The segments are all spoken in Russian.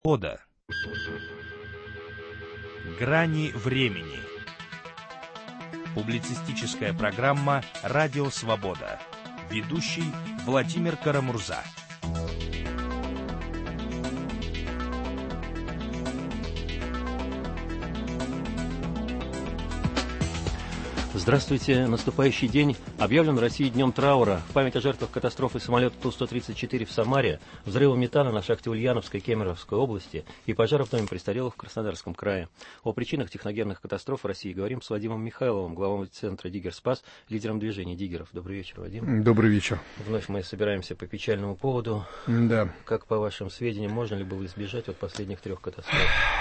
Ода. Грани времени. Публицистическая программа «Радио Свобода». Ведущий Владимир Карамурза. Здравствуйте. Наступающий день объявлен в России днем траура. В память о жертвах катастрофы самолета Ту-134 в Самаре, взрыва метана на шахте Ульяновской Кемеровской области и пожара в доме престарелых в Краснодарском крае. О причинах техногенных катастроф в России говорим с Вадимом Михайловым, главой центра «Диггер Спас», лидером движения «Диггеров». Добрый вечер, Вадим. Добрый вечер. Вновь мы собираемся по печальному поводу. Да. Как, по вашим сведениям, можно ли было избежать от последних 3 катастроф?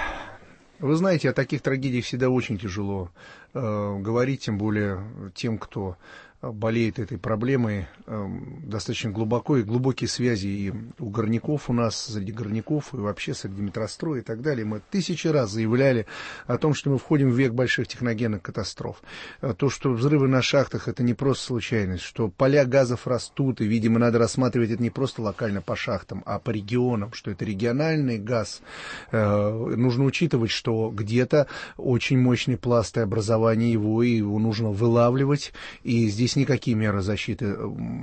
Вы знаете, о таких трагедиях всегда очень тяжело говорить, тем более тем, кто болеет этой проблемой достаточно глубоко, и глубокие связи и у горняков у нас, среди горняков, и вообще среди метростроя и так далее. Мы 1000 раз заявляли о том, что мы входим в век больших техногенных катастроф. То, что взрывы на шахтах — это не просто случайность, что поля газов растут, и, видимо, надо рассматривать это не просто локально по шахтам, а по регионам, что это региональный газ. Нужно учитывать, что где-то очень мощный пласт и образование его нужно вылавливать, и здесь никакие меры защиты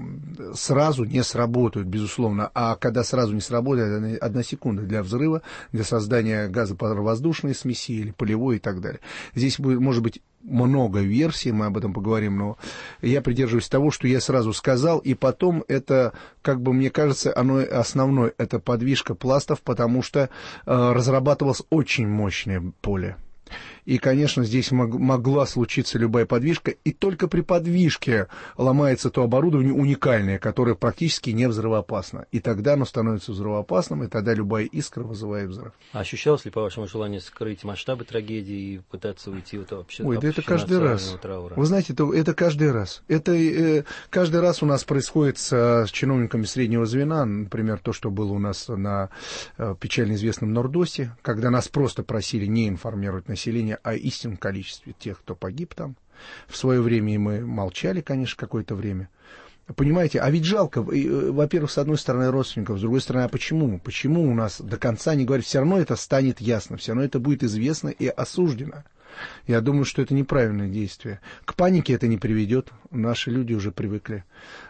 сразу не сработают, безусловно. А когда сразу не сработает, это 1 секунда для взрыва, для создания газопаровоздушной смеси или полевой и так далее. Здесь может быть много версий, мы об этом поговорим, но я придерживаюсь того, что я сразу сказал, и потом это, как бы мне кажется, оно основное, это подвижка пластов, потому что разрабатывалось очень мощное поле. И, конечно, здесь могла случиться любая подвижка, и только при подвижке ломается то оборудование уникальное, которое практически не взрывоопасно. И тогда оно становится взрывоопасным, и тогда любая искра вызывает взрыв. А ощущалось ли, по вашему желанию, скрыть масштабы трагедии и пытаться уйти от да это каждый раз. Траура? Вы знаете, это каждый раз. Это каждый раз у нас происходит с чиновниками среднего звена, например, то, что было у нас на печально известном Нордосте, когда нас просто просили не информировать население о истинном количестве тех, кто погиб там. В свое время и мы молчали, конечно, какое-то время. Понимаете, а ведь жалко, во-первых, с одной стороны родственников, с другой стороны, а почему? Почему у нас до конца не говорят? Все равно это станет ясно, все равно это будет известно и осуждено. Я думаю, что это неправильное действие. К панике это не приведет, наши люди уже привыкли.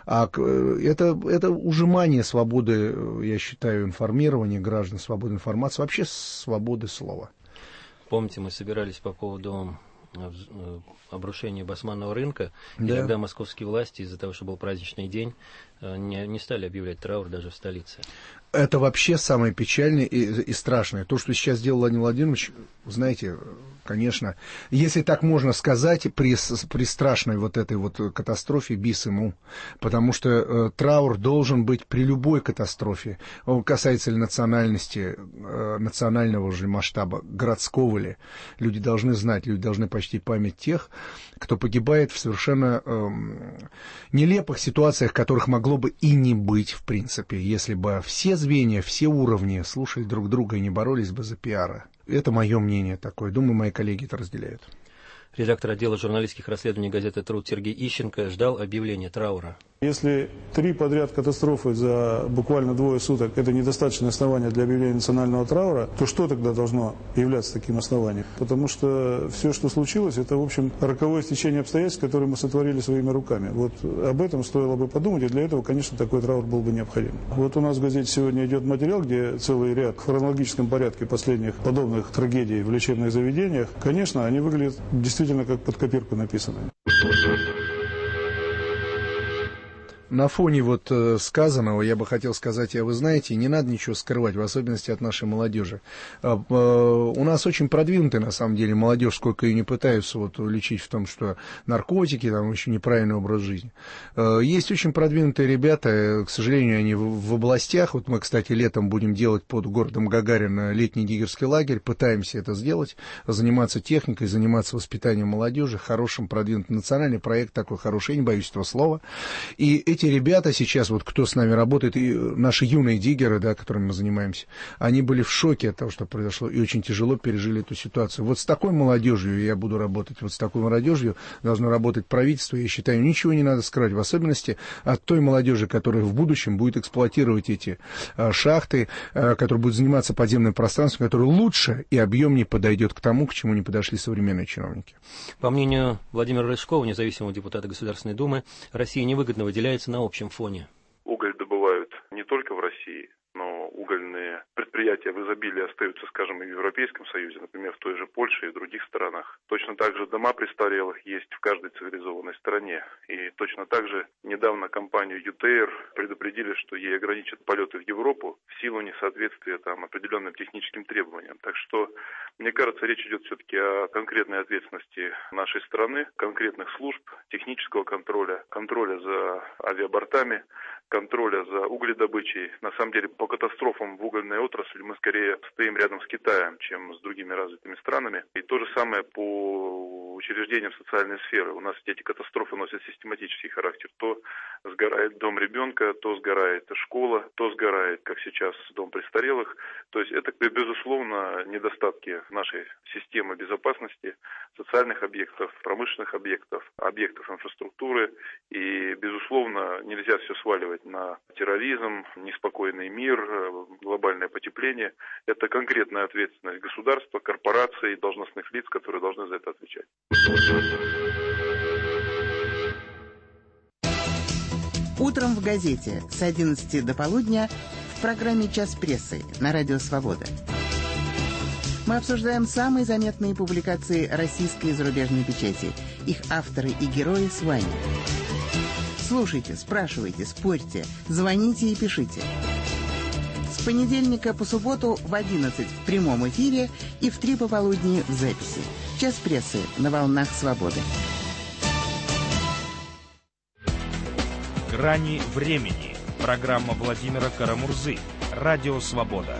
Это ужимание свободы, я считаю, информирования граждан, свободы информации, вообще свободы слова. Помните, мы собирались по поводу обрушения Басманного рынка, и да. тогда московские власти из-за того, что был праздничный день, не стали объявлять траур даже в столице. Это вообще самое печальное и страшное. То, что сейчас сделал Владимир Владимирович, знаете, конечно, если так можно сказать, при страшной вот этой вот катастрофе бис ему, потому что траур должен быть при любой катастрофе. Он касается ли национальности, национального же масштаба, городского ли. Люди должны знать, люди должны почтить память тех, кто погибает в совершенно нелепых ситуациях, которых могло бы и не быть, в принципе, если бы все звенья, все уровни слушали друг друга и не боролись бы за пиара. Это мое мнение такое. Думаю, мои коллеги это разделяют. Редактор отдела журналистских расследований газеты «Труд» Сергей Ищенко ждал объявления траура. Если 3 подряд катастрофы за буквально 2 суток – это недостаточное основание для объявления национального траура, то что тогда должно являться таким основанием? Потому что все, что случилось, это, в общем, роковое стечение обстоятельств, которые мы сотворили своими руками. Вот об этом стоило бы подумать, и для этого, конечно, такой траур был бы необходим. Вот у нас в газете сегодня идет материал, где целый ряд в хронологическом порядке последних подобных трагедий в лечебных заведениях. Конечно, они выглядят действительно как под копирку написанные. На фоне вот сказанного я бы хотел сказать, вы знаете, не надо ничего скрывать, в особенности от нашей молодежи. У нас очень продвинутая, на самом деле, молодежь, сколько ее не пытаются вот уличить в том, что наркотики, там еще неправильный образ жизни. Есть очень продвинутые ребята, к сожалению, они в областях. Вот мы, кстати, летом будем делать под городом Гагарина летний диггерский лагерь, пытаемся это сделать, заниматься техникой, заниматься воспитанием молодежи, хорошим продвинутым национальный проект такой хороший, я не боюсь этого слова. И эти ребята сейчас, вот кто с нами работает, и наши юные диггеры, да, которыми мы занимаемся, они были в шоке от того, что произошло, и очень тяжело пережили эту ситуацию. Вот с такой молодежью я буду работать, вот с такой молодежью должно работать правительство. Я считаю, ничего не надо скрывать, в особенности от той молодежи, которая в будущем будет эксплуатировать эти шахты, которая будет заниматься подземным пространством, которое лучше и объемнее подойдет к тому, к чему не подошли современные чиновники. По мнению Владимира Рыжкова, независимого депутата Государственной Думы, Россия невыгодно выделяется на общем фоне. Уголь добывают не только в России, но угольные предприятия в изобилии остаются, скажем, и в Европейском Союзе, например, в той же Польше и в других странах. Точно так же дома престарелых есть в каждой цивилизованной стране. И точно так же недавно компанию ЮТР предупредили, что ей ограничат полеты в Европу в силу несоответствия определенным техническим требованиям. Так что, мне кажется, речь идет все-таки о конкретной ответственности нашей страны, конкретных служб, технического контроля, контроля за авиабортами, контроля за угледобычей. На самом деле, по катастрофам в угольной отрасли мы скорее стоим рядом с Китаем, чем с другими развитыми странами. И то же самое по учреждениям социальной сферы. У нас эти катастрофы носят систематический характер. То сгорает дом ребенка, то сгорает школа, то сгорает, как сейчас, дом престарелых. То есть это, безусловно, недостатки нашей системы безопасности, социальных объектов, промышленных объектов, объектов инфраструктуры. И, безусловно, нельзя все сваливать на терроризм, неспокойный мир, глобальное потепление. Это конкретная ответственность государства, корпораций, должностных лиц, которые должны за это отвечать. Утром в газете с 11 до полудня в программе «Час прессы» на Радио Свобода. Мы обсуждаем самые заметные публикации российской и зарубежной печати, их авторы и герои с вами. Слушайте, спрашивайте, спорьте, звоните и пишите. С понедельника по субботу в 11 в прямом эфире и в 3 пополудни в записи. «Час прессы» на волнах Свободы. «Грани времени». Программа Владимира Карамурзы. Радио «Свобода».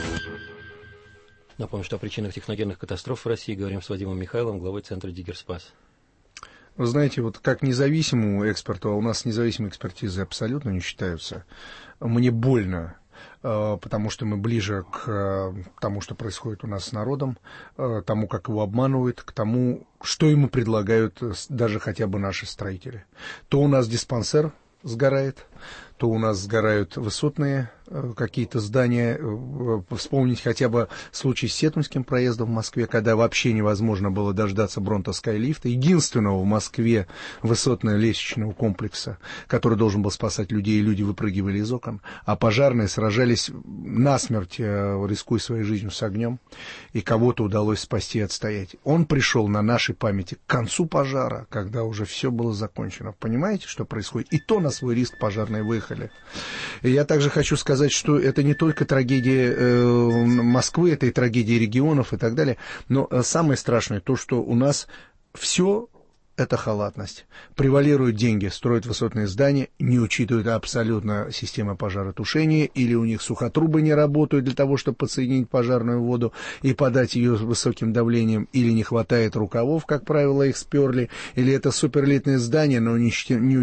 Напомню, что о причинах техногенных катастроф в России говорим с Вадимом Михайловым, главой центра «Диггерспас». Вы знаете, вот как независимому эксперту, а у нас независимые экспертизы абсолютно не считаются, мне больно, потому что мы ближе к тому, что происходит у нас с народом, тому, как его обманывают, к тому, что ему предлагают даже хотя бы наши строители. То у нас диспансер сгорает, то у нас сгорают высотные какие-то здания. Вспомнить хотя бы случай с Сетунским проездом в Москве, когда вообще невозможно было дождаться Бронто-Скайлифта, единственного в Москве высотного лестничного комплекса, который должен был спасать людей, и люди выпрыгивали из окон, а пожарные сражались насмерть, рискуя своей жизнью с огнем, и кого-то удалось спасти и отстоять. Он пришел на нашей памяти к концу пожара, когда уже все было закончено. Понимаете, что происходит? И то на свой риск пожарные выехали. И я также хочу сказать, что это не только трагедия Москвы, это и трагедия регионов и так далее, но самое страшное то, что у нас все это халатность. Превалируют деньги, строят высотные здания, не учитывают абсолютно систему пожаротушения, или у них сухотрубы не работают для того, чтобы подсоединить пожарную воду и подать ее с высоким давлением, или не хватает рукавов, как правило, их сперли, или это суперэлитное здание, но не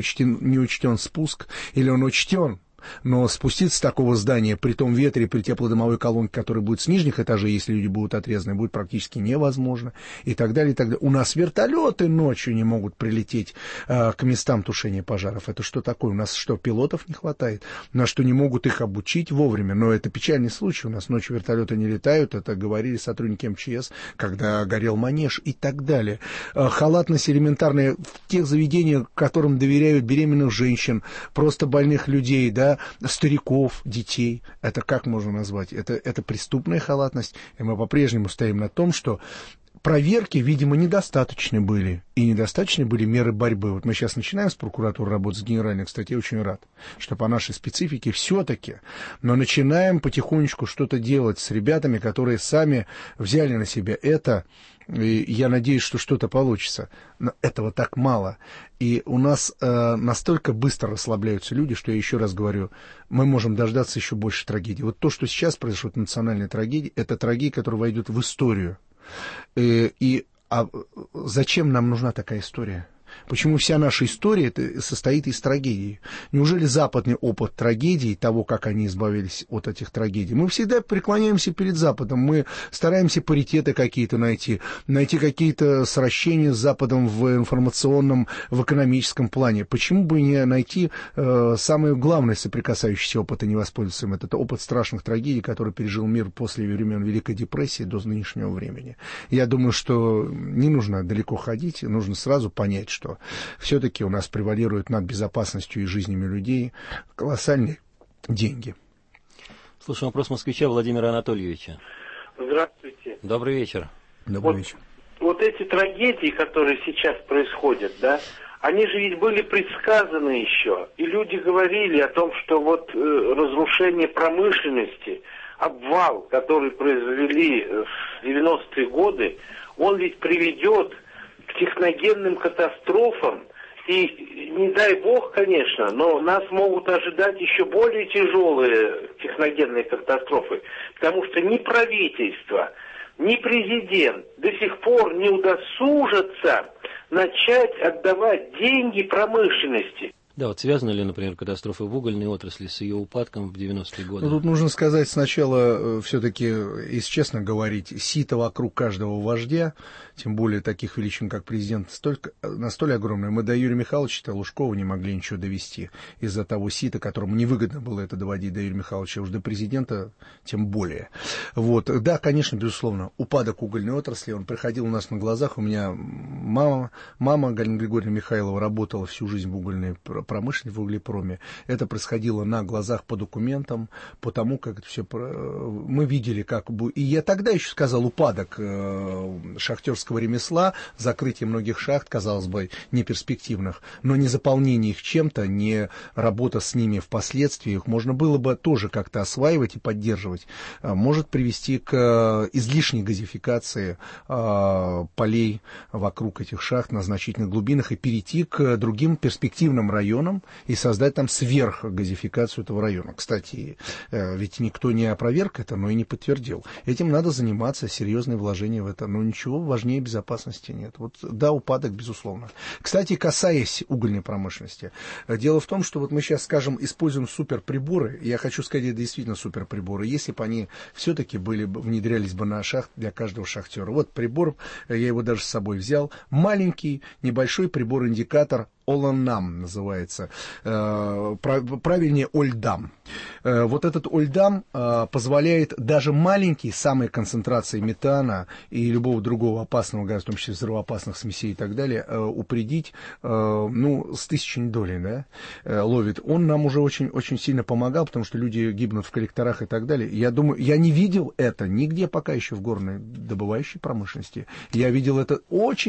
учтен спуск, или он учтен, но спуститься с такого здания при том ветре, при теплодымовой колонке, которая будет с нижних этажей, если люди будут отрезаны, будет практически невозможно, и так далее, и так далее. У нас вертолеты ночью не могут прилететь к местам тушения пожаров. Это что такое? У нас что, пилотов не хватает? У нас что, не могут их обучить вовремя? Но это печальный случай. У нас ночью вертолеты не летают, это говорили сотрудники МЧС, когда горел Манеж и так далее. Халатность элементарная в тех заведениях, которым доверяют беременных женщин, просто больных людей, да, стариков, детей. Это как можно назвать? Это преступная халатность. И мы по-прежнему стоим на том, что проверки, видимо, недостаточны были. И недостаточны были меры борьбы. Вот мы сейчас начинаем с прокуратуры работать с генеральной. Кстати, я очень рад, что по нашей специфике все-таки. Но начинаем потихонечку что-то делать с ребятами, которые сами взяли на себя это. И я надеюсь, что что-то получится. Но этого так мало. И у нас настолько быстро расслабляются люди, что я еще раз говорю, мы можем дождаться еще больше трагедий. Вот то, что сейчас произошло, национальная трагедия, это трагедия, которая войдет в историю. А зачем нам нужна такая история? Почему вся наша история это состоит из трагедий? Неужели западный опыт трагедий, того, как они избавились от этих трагедий? Мы всегда преклоняемся перед Западом, мы стараемся паритеты какие-то найти какие-то сращения с Западом в информационном, в экономическом плане. Почему бы не найти самый главный соприкасающийся опыт и не воспользоваться им? Это опыт страшных трагедий, который пережил мир после времен Великой депрессии до нынешнего времени. Я думаю, что не нужно далеко ходить, нужно сразу понять, что все-таки у нас превалирует над безопасностью и жизнями людей колоссальные деньги. Слушаем вопрос москвича Владимира Анатольевича. Здравствуйте. Добрый вечер. Добрый вечер. Вот эти трагедии, которые сейчас происходят, да, они же ведь были предсказаны еще. И люди говорили о том, что вот разрушение промышленности, обвал, который произвели в 90-е годы, он ведь приведет к техногенным катастрофам. И не дай бог, конечно, но нас могут ожидать еще более тяжелые техногенные катастрофы. Потому что ни правительство, ни президент до сих пор не удосужатся начать отдавать деньги промышленности. Да, вот связаны ли, например, катастрофы в угольной отрасли с ее упадком в 90-е годы? Ну, тут нужно сказать сначала, все-таки, если честно говорить, сито вокруг каждого вождя, тем более таких величин, как президент, настолько огромное. Мы до Юрия Михайловича Лужкова не могли ничего довести из-за того сита, которому невыгодно было это доводить до Юрия Михайловича, уж до президента тем более. Вот. Да, конечно, безусловно, упадок угольной отрасли, он приходил у нас на глазах. У меня мама Галина Григорьевна Михайлова, работала всю жизнь в угольной промышленности, в углепроме. Это происходило на глазах по документам, по тому, как это все... Мы видели, как бы... И я тогда еще сказал, упадок шахтерского ремесла, закрытие многих шахт, казалось бы, неперспективных, но не заполнение их чем-то, не работа с ними впоследствии, их можно было бы тоже как-то осваивать и поддерживать, может привести к излишней газификации полей вокруг этих шахт на значительных глубинах и перейти к другим перспективным районам и создать там сверхгазификацию этого района. Кстати, ведь никто не опроверг это, но и не подтвердил. Этим надо заниматься, серьезные вложения в это, но ничего важнее безопасности нет. Вот, да, упадок, безусловно. Кстати, касаясь угольной промышленности, дело в том, что вот мы сейчас, скажем, используем суперприборы, я хочу сказать, это действительно суперприборы, если бы они все-таки внедрялись бы на шахт для каждого шахтера. Вот прибор, я его даже с собой взял, маленький, небольшой прибор-индикатор, Оланам называется, правильнее Ольдам. Вот этот Ольдам позволяет даже маленькие, самые концентрации метана и любого другого опасного газа, в том числе взрывоопасных смесей и так далее, упредить, с тысячной долей, да, ловит. Он нам уже очень, очень сильно помогал, потому что люди гибнут в коллекторах и так далее. Я думаю, я не видел это нигде пока еще в горной добывающей промышленности. Я видел это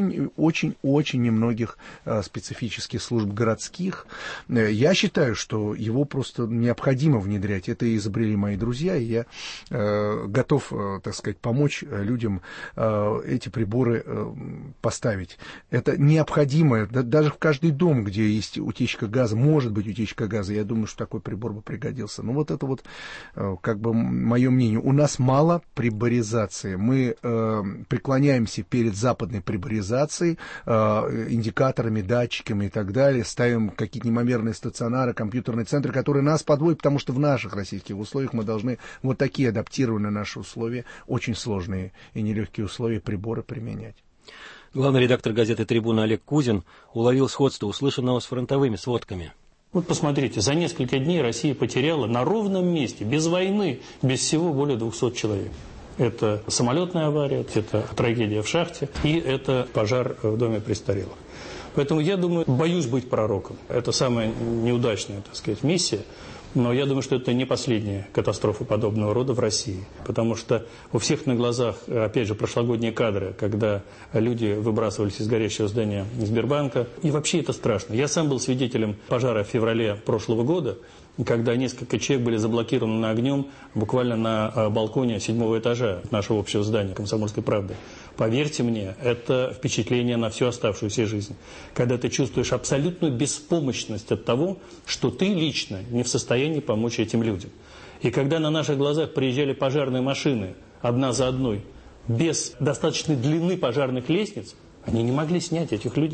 очень немногих специфических служб городских. Я считаю, что его просто необходимо внедрять. Это изобрели мои друзья, и я готов, так сказать, помочь людям эти приборы поставить. Это необходимо. Даже в каждый дом, где есть утечка газа, может быть утечка газа, я думаю, что такой прибор бы пригодился. Но вот это вот, как бы, мое мнение. У нас мало приборизации. Мы преклоняемся перед западной приборизацией, индикаторами, датчиками и так далее, ставим какие-то неимоверные стационары, компьютерные центры, которые нас подводят, потому что в наших российских условиях мы должны вот такие адаптированные наши условия, очень сложные и нелегкие условия, приборы применять. Главный редактор газеты «Трибуна» Олег Кузин уловил сходство услышанного с фронтовыми сводками. Вот посмотрите, за несколько дней Россия потеряла на ровном месте, без войны, без всего более 200 человек. Это самолетная авария, это трагедия в шахте и это пожар в доме престарелых. Поэтому я думаю, боюсь быть пророком. Это самая неудачная, так сказать, миссия. Но я думаю, что это не последняя катастрофа подобного рода в России. Потому что у всех на глазах, опять же, прошлогодние кадры, когда люди выбрасывались из горящего здания Сбербанка. И вообще это страшно. Я сам был свидетелем пожара в феврале прошлого года, когда несколько человек были заблокированы огнем буквально на балконе 7-го этажа нашего общего здания «Комсомольской правды». Поверьте мне, это впечатление на всю оставшуюся жизнь. Когда ты чувствуешь абсолютную беспомощность от того, что ты лично не в состоянии помочь этим людям. И когда на наших глазах приезжали пожарные машины, одна за одной, без достаточной длины пожарных лестниц, они не могли снять этих людей.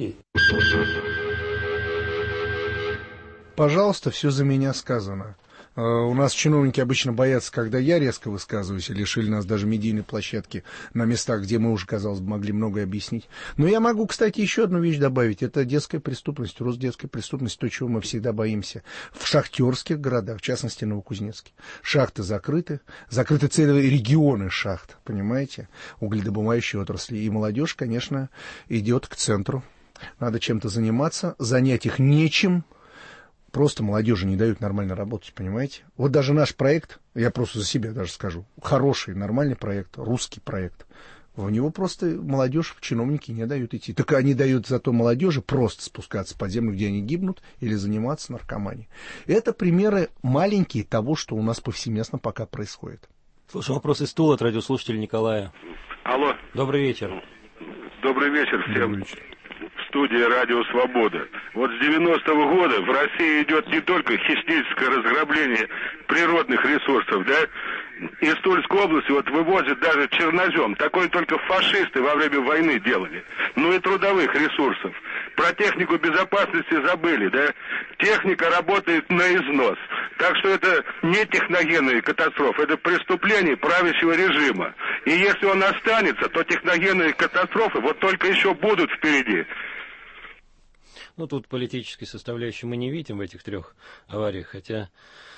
Пожалуйста, все за меня сказано. У нас чиновники обычно боятся, когда я резко высказываюсь, и лишили нас даже медийной площадки на местах, где мы уже, казалось бы, могли многое объяснить. Но я могу, кстати, еще одну вещь добавить. Это детская преступность, рост детской преступности, то, чего мы всегда боимся. В шахтерских городах, в частности, Новокузнецке, шахты закрыты целые регионы шахт, понимаете, угледобывающей отрасли. И молодежь, конечно, идет к центру. Надо чем-то заниматься, занять их нечем. Просто молодежи не дают нормально работать, понимаете? Вот даже наш проект, я просто за себя даже скажу, хороший, нормальный проект, русский проект, в него просто молодежь, чиновники не дают идти. Так они дают зато молодежи просто спускаться под землю, где они гибнут, или заниматься наркоманией. Это примеры маленькие того, что у нас повсеместно пока происходит. Слушай, вопрос из Тулы от радиослушателя Николая. Алло. Добрый вечер. Добрый вечер всем. Добрый вечер. Студия «Радио Свобода». Вот с 90-го года в России идет не только хищническое разграбление природных ресурсов, да, из Тульской области вот вывозят даже чернозем. Такое только фашисты во время войны делали. Ну и трудовых ресурсов. Про технику безопасности забыли, да. Техника работает на износ. Так что это не техногенные катастрофы, это преступление правящего режима. И если он останется, то техногенные катастрофы вот только еще будут впереди. Ну, тут политической составляющей мы не видим в этих трех авариях, хотя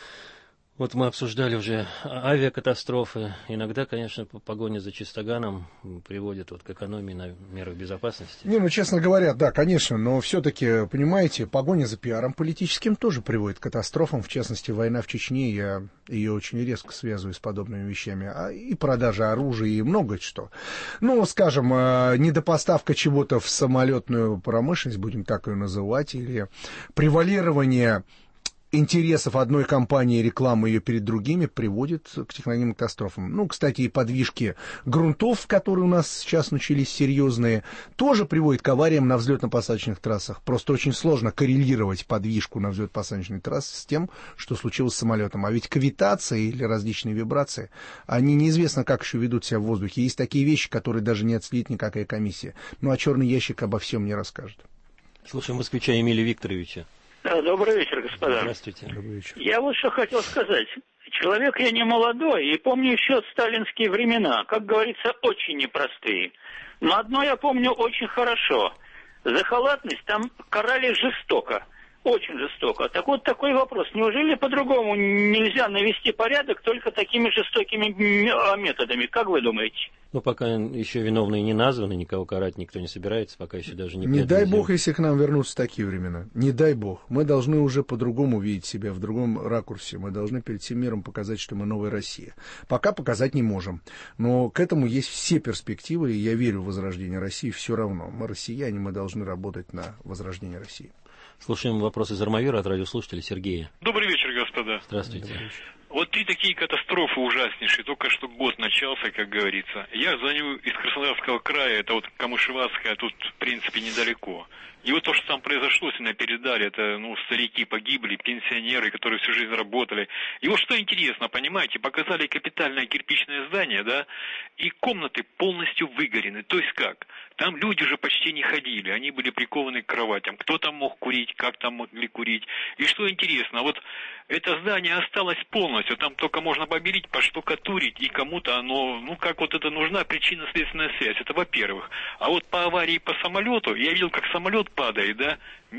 вот мы обсуждали уже авиакатастрофы. Иногда, конечно, погоня за чистоганом приводит вот к экономии на мерах безопасности. Не, ну, честно говоря, да, конечно, но все-таки, понимаете, погоня за пиаром политическим тоже приводит к катастрофам. В частности, война в Чечне, я ее очень резко связываю с подобными вещами. И продажа оружия, и много что. Ну, скажем, недопоставка чего-то в самолетную промышленность, будем так ее называть, или превалирование интересов одной компании, рекламы ее перед другими приводит к техногенным катастрофам. Ну, кстати, и подвижки грунтов, которые у нас сейчас начались серьезные, тоже приводят к авариям на взлетно-посадочных трассах. Просто очень сложно коррелировать подвижку на взлетно-посадочной трассе с тем, что случилось с самолетом. А ведь кавитации или различные вибрации, они неизвестно, как еще ведут себя в воздухе. Есть такие вещи, которые даже не отследит никакая комиссия. Ну, а черный ящик обо всем не расскажет. Слушаем москвича Эмилия Викторовича. Да, добрый вечер, господа. Здравствуйте. Добрый вечер. Я вот что хотел сказать. Человек я не молодой, и помню еще сталинские времена, как говорится, очень непростые. Но одно я помню очень хорошо. За халатность там карали жестоко. Очень жестоко. Так вот такой вопрос. Неужели по-другому нельзя навести порядок только такими жестокими методами? Как вы думаете? Ну, пока еще виновные не названы, никого карать никто не собирается, пока еще даже не... Не дай бог, если к нам вернутся такие времена. Не дай бог. Мы должны уже по-другому видеть себя, в другом ракурсе. Мы должны перед всем миром показать, что мы новая Россия. Пока показать не можем. Но к этому есть все перспективы, и я верю в возрождение России все равно. Мы россияне, мы должны работать на возрождение России. Слушаем вопрос из Армавира от радиослушателя Сергея. Добрый вечер, господа. Здравствуйте. Вот три такие катастрофы ужаснейшие. Только что год начался, как говорится. Я звоню из Краснодарского края, это вот Камышеватская, тут, в принципе, недалеко. И вот то, что там произошло, если передали, это, старики погибли, пенсионеры, которые всю жизнь работали. И вот что интересно, понимаете, показали капитальное кирпичное здание, да, и комнаты полностью выгорены. То есть как? Там люди же почти не ходили, они были прикованы к кроватям. Кто там мог курить, как там могли курить. И что интересно, вот это здание осталось полностью, там только можно побелить, поштукатурить, и кому-то оно, как вот это нужна причинно-следственная связь, это во-первых. А вот по аварии по самолету, я видел, как самолет падает, да,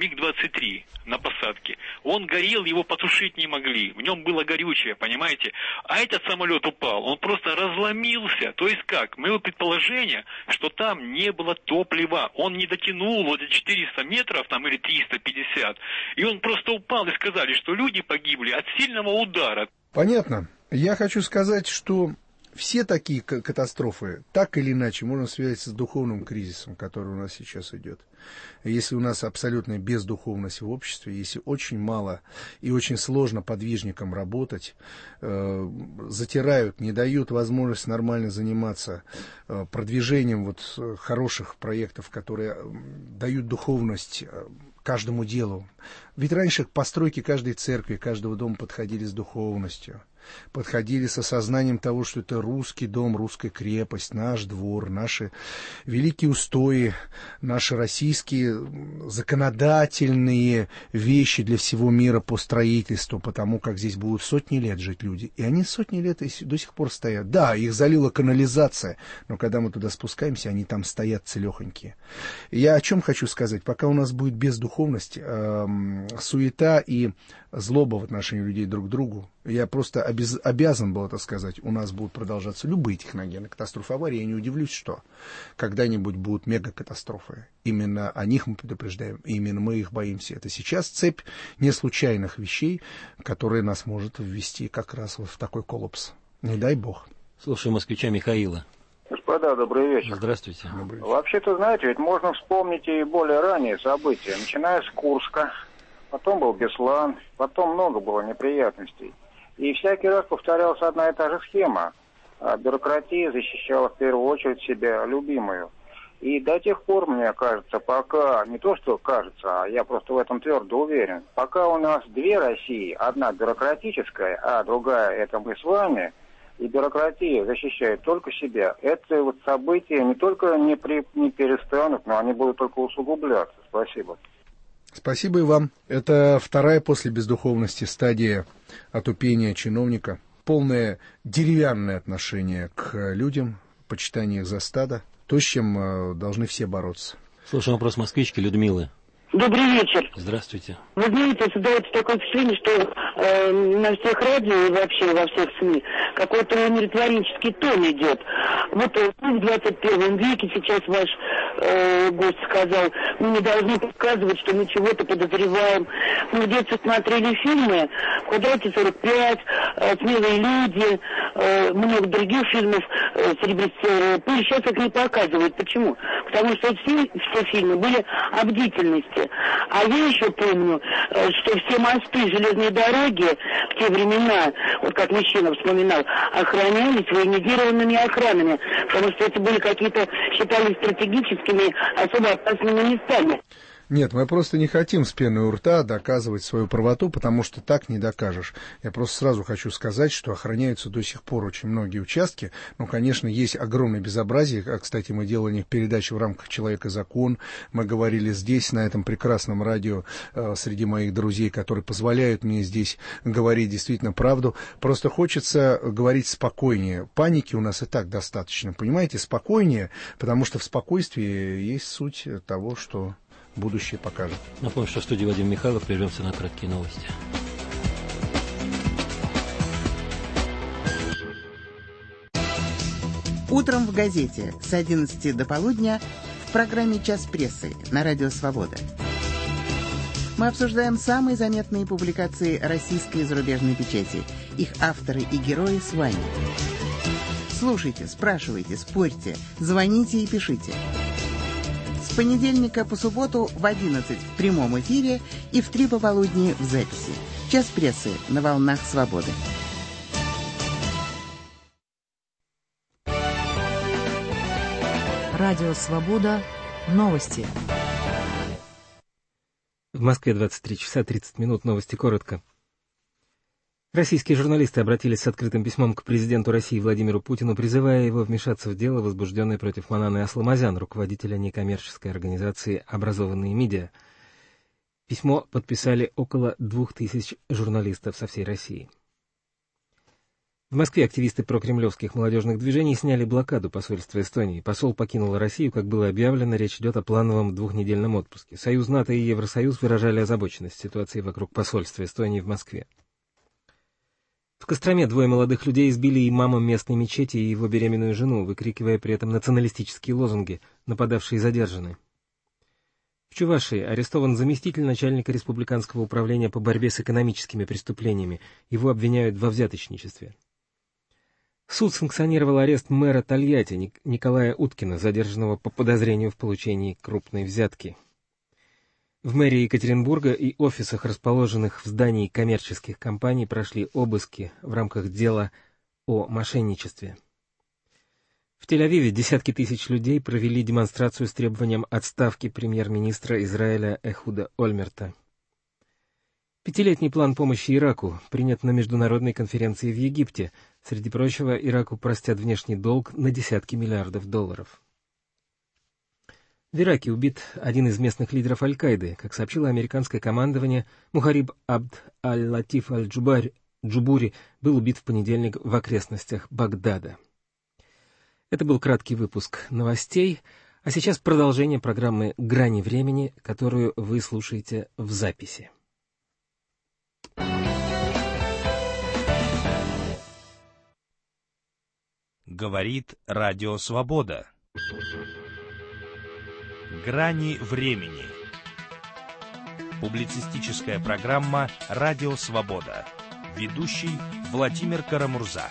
МиГ-23 на посадке. Он горел, его потушить не могли, в нем было горючее, понимаете? А этот самолет упал, он просто разломился. То есть как? Мое предположение, что там не было топлива, он не дотянул вот 400 метров там или 350, и он просто упал, и сказали, что люди погибли от сильного удара. Понятно. Я хочу сказать, что все такие катастрофы так или иначе можно связать с духовным кризисом, который у нас сейчас идет. Если у нас абсолютная бездуховность в обществе, если очень мало и очень сложно подвижникам работать, затирают, не дают возможность нормально заниматься продвижением хороших проектов, которые дают духовность каждому делу. Ведь раньше к постройке каждой церкви, каждого дома подходили с духовностью. подходили с осознанием того, что это русский дом, русская крепость, наш двор, наши великие устои, наши российские законодательные вещи для всего мира по строительству, потому как здесь будут сотни лет жить люди. И они сотни лет до сих пор стоят. Да, их залила канализация, но когда мы туда спускаемся, они там стоят целехонькие. Я о чем хочу сказать? Пока у нас будет бездуховность, суета и злоба в отношении людей друг к другу, я просто обязан был это сказать, у нас будут продолжаться любые техногенные катастрофы, аварии. Я не удивлюсь, что когда-нибудь будут мегакатастрофы. Именно о них мы предупреждаем, и именно мы их боимся. Это сейчас цепь неслучайных вещей, которые нас может ввести как раз вот в такой коллапс. Не дай бог. Слушаю москвича Михаила. Господа, добрый вечер. Здравствуйте. Вообще-то, знаете, ведь можно вспомнить и более ранние события, начиная с Курска. Потом был Беслан, потом много было неприятностей. И всякий раз повторялась одна и та же схема. Бюрократия защищала в первую очередь себя любимую. И до тех пор, мне кажется, пока, не то что кажется, а я просто в этом твердо уверен, пока у нас две России, одна бюрократическая, а другая это мы с вами, и бюрократия защищает только себя, это вот события не только не перестанут, но они будут только усугубляться. Спасибо. Спасибо и вам. Это вторая после бездуховности стадия отупения чиновника. Полное деревянное отношение к людям, почитание их за стадо. То, с чем должны все бороться. Слушаем вопрос москвички Людмилы. Добрый вечер. Здравствуйте. Вы знаете, создается такое впечатление, что на всех радио и вообще во всех СМИ какой-то умиротворенческий тон идет. Вот в 21 веке сейчас ваш гость сказал, мы не должны показывать, что мы чего-то подозреваем. Мы в детстве смотрели фильмы «В квадрате 45», «Смелые люди», много других фильмов «Серебристая пыль». Сейчас их не показывают. Почему? Потому что все фильмы были о бдительности. А я еще помню, что все мосты, железные дороги в те времена, вот как мужчина вспоминал, охранялись военизированными охранами, потому что это были какие-то, считались стратегическими, особо опасными местами. Нет, мы просто не хотим с пеной у рта доказывать свою правоту, потому что так не докажешь. Я просто сразу хочу сказать, что охраняются до сих пор очень многие участки. Ну, конечно, есть огромное безобразие. Кстати, мы делали передачу в рамках «Человек и закон». Мы говорили здесь, на этом прекрасном радио, среди моих друзей, которые позволяют мне здесь говорить действительно правду. Просто хочется говорить спокойнее. Паники у нас и так достаточно, понимаете? Спокойнее, потому что в спокойствии есть суть того, что будущее покажет. Напомню, что в студии Вадим Михайлов. Прервемся на краткие новости. Утром в газете с 11 до полудня в программе «Час прессы» на Радио Свобода. Мы обсуждаем самые заметные публикации российской и зарубежной печати. Их авторы и герои с вами. Слушайте, спрашивайте, спорьте, звоните и пишите. С понедельника по субботу в 11 в прямом эфире и в 3 пополудни в записи. «Час прессы» на волнах Свободы. Радио Свобода. Новости. В Москве 23 часа 30 минут. Новости коротко. Российские журналисты обратились с открытым письмом к президенту России Владимиру Путину, призывая его вмешаться в дело, возбужденное против Мананы Асламазян, руководителя некоммерческой организации «Образованные медиа». Письмо подписали около 2000 журналистов со всей России. В Москве активисты прокремлевских молодежных движений сняли блокаду посольства Эстонии. Посол покинул Россию, как было объявлено, речь идет о плановом 2-недельном отпуске. Союз НАТО и Евросоюз выражали озабоченность ситуации вокруг посольства Эстонии в Москве. В Костроме 2 молодых людей избили имама местной мечети и его беременную жену, выкрикивая при этом националистические лозунги. Нападавшие задержаны. В Чувашии арестован заместитель начальника Республиканского управления по борьбе с экономическими преступлениями. Его обвиняют во взяточничестве. Суд санкционировал арест мэра Тольятти Николая Уткина, задержанного по подозрению в получении крупной взятки. В мэрии Екатеринбурга и офисах, расположенных в здании коммерческих компаний, прошли обыски в рамках дела о мошенничестве. В Тель-Авиве десятки тысяч людей провели демонстрацию с требованием отставки премьер-министра Израиля Эхуда Ольмерта. Пятилетний план помощи Ираку принят на международной конференции в Египте. Среди прочего, Ираку простят внешний долг на десятки миллиардов долларов. В Ираке убит один из местных лидеров Аль-Каиды. Как сообщило американское командование, Мухариб Абд Аль-Латиф Аль-Джубури был убит в понедельник в окрестностях Багдада. Это был краткий выпуск новостей, а сейчас продолжение программы «Грани времени», которую вы слушаете в записи. Говорит Радио Свобода. «Грани времени». Публицистическая программа «Радио Свобода». Ведущий Владимир Карамурза.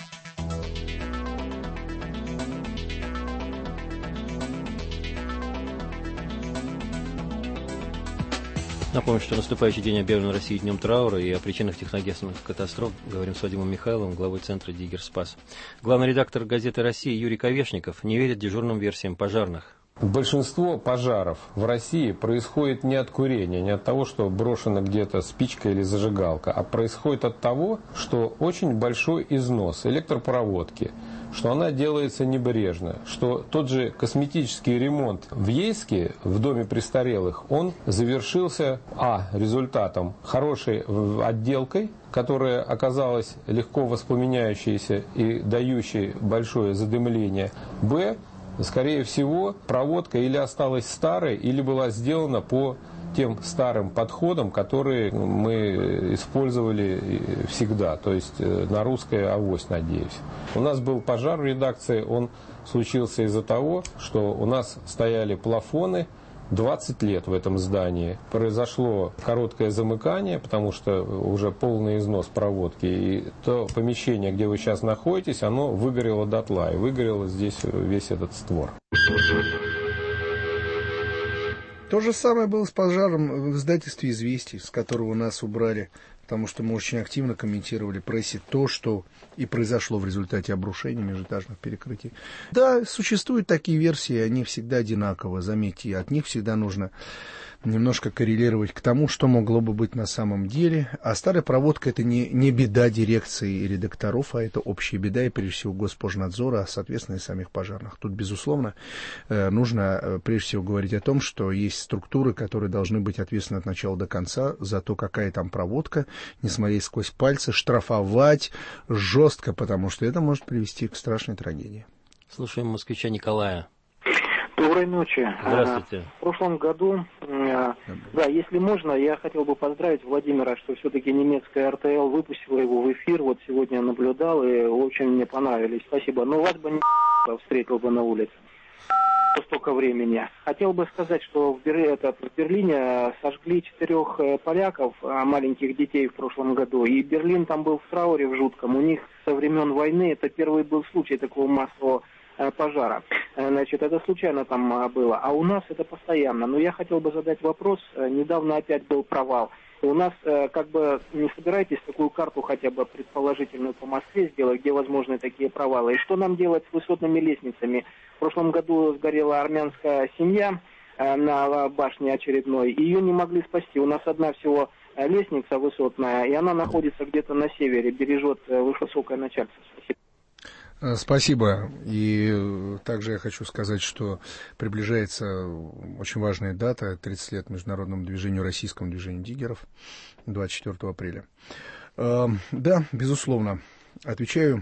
Напомню, что наступающий день объявлен Россией днем траура, и о причинах техногенных катастроф говорим с Вадимом Михайловым, главой центра «Диггер-Спас». Главный редактор газеты «Россия» Юрий Ковешников не верит дежурным версиям пожарных. Большинство пожаров в России происходит не от курения, не от того, что брошена где-то спичка или зажигалка, а происходит от того, что очень большой износ электропроводки, что она делается небрежно, что тот же косметический ремонт в Ейске, в доме престарелых, он завершился результатом хорошей отделкой, которая оказалась легко воспламеняющейся и дающей большое задымление, скорее всего, проводка или осталась старой, или была сделана по тем старым подходам, которые мы использовали всегда, то есть на русское авось, надеюсь. У нас был пожар в редакции, он случился из-за того, что у нас стояли плафоны 20 лет в этом здании. Произошло короткое замыкание, потому что уже полный износ проводки. И то помещение, где вы сейчас находитесь, оно выгорело дотла. И выгорело здесь весь этот створ. То же самое было с пожаром в издательстве «Известий», с которого нас убрали, потому что мы очень активно комментировали в прессе то, что и произошло в результате обрушения межэтажных перекрытий. Да, существуют такие версии, они всегда одинаковы, заметьте, от них всегда нужно немножко коррелировать к тому, что могло бы быть на самом деле. А старая проводка — это не беда дирекции и редакторов, а это общая беда, и прежде всего Госпожнадзора, а соответственно и самих пожарных. Тут, безусловно, нужно прежде всего говорить о том, что есть структуры, которые должны быть ответственны от начала до конца за то, какая там проводка, не смотреть сквозь пальцы, штрафовать жестко, потому что это может привести к страшной трагедии. Слушаем москвича Николая. Доброй ночи. Здравствуйте. В прошлом году, если можно, я хотел бы поздравить Владимира, что все-таки немецкая РТЛ выпустила его в эфир. Вот сегодня я наблюдал, и очень мне понравились. Спасибо. Но вас бы не встретил бы на улице. Столько времени. Хотел бы сказать, что в Берлине сожгли 4 поляков, маленьких детей, в прошлом году. И Берлин там был в трауре в жутком. У них со времен войны это первый был случай такого массового пожара. Значит, это случайно там было. А у нас это постоянно. Но я хотел бы задать вопрос. Недавно опять был провал. У нас не собираетесь такую карту хотя бы предположительную по Москве сделать, где возможны такие провалы? И что нам делать с высотными лестницами? В прошлом году сгорела армянская семья на башне очередной. Ее не могли спасти. У нас одна всего лестница высотная, и она находится где-то на севере, бережет высокое начальство. Спасибо. Спасибо. И также я хочу сказать, что приближается очень важная дата, 30 лет международному движению, российскому движению диггеров, 24 апреля. Да, безусловно, отвечаю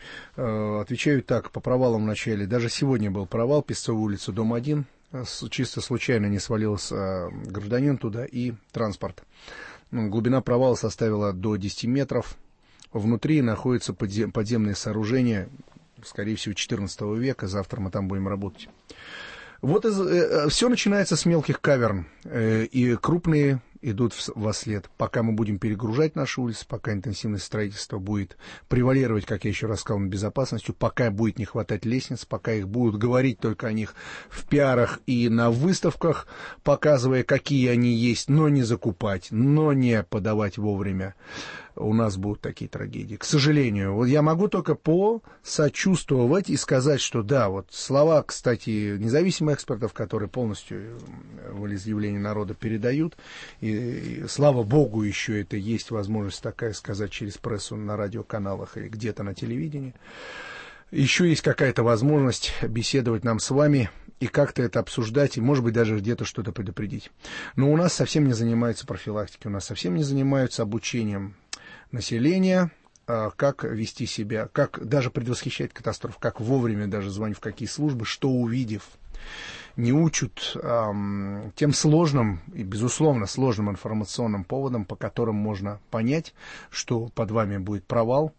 так, по провалам в начале. Даже сегодня был провал, Песцовая улица, дом 1. Чисто случайно не свалился гражданин туда и транспорт. Глубина провала составила до 10 метров. Внутри находятся подземные сооружения, скорее всего, XIV века. Завтра мы там будем работать. Вот все начинается с мелких каверн, и крупные идут во след. Пока мы будем перегружать наши улицы, пока интенсивность строительства будет превалировать, как я еще раз сказал, над безопасностью, пока будет не хватать лестниц, пока их будут говорить только о них в пиарах и на выставках, показывая, какие они есть, но не закупать, но не подавать вовремя. у нас будут такие трагедии. К сожалению. Вот я могу только посочувствовать и сказать, что да, вот слова, кстати, независимых экспертов, которые полностью волеизъявление народа передают, и слава богу, еще это есть возможность такая сказать через прессу на радиоканалах или где-то на телевидении. Еще есть какая-то возможность беседовать нам с вами и как-то это обсуждать, и, может быть, даже где-то что-то предупредить. Но у нас совсем не занимаются профилактикой, у нас совсем не занимаются обучением населения, как вести себя, как даже предвосхищать катастрофу, как вовремя даже звонить в какие службы, что увидев. Не учат тем сложным и, безусловно, сложным информационным поводам, по которым можно понять, что под вами будет провал.